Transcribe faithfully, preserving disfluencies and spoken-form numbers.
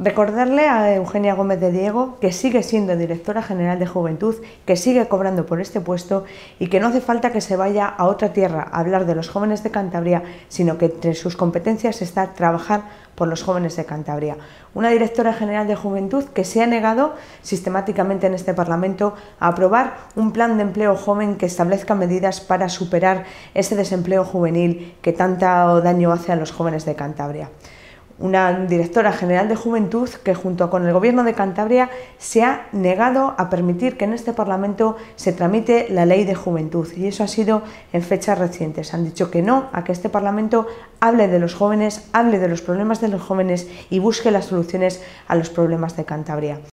Recordarle a Eugenia Gómez de Diego que sigue siendo directora general de Juventud, que sigue cobrando por este puesto y que no hace falta que se vaya a otra tierra a hablar de los jóvenes de Cantabria, sino que entre sus competencias está trabajar por los jóvenes de Cantabria. Una directora general de Juventud que se ha negado sistemáticamente en este Parlamento a aprobar un plan de empleo joven que establezca medidas para superar ese desempleo juvenil que tanto daño hace a los jóvenes de Cantabria. Una directora general de Juventud que junto con el Gobierno de Cantabria se ha negado a permitir que en este Parlamento se tramite la Ley de Juventud, y eso ha sido en fechas recientes. Han dicho que no a que este Parlamento hable de los jóvenes, hable de los problemas de los jóvenes y busque las soluciones a los problemas de Cantabria.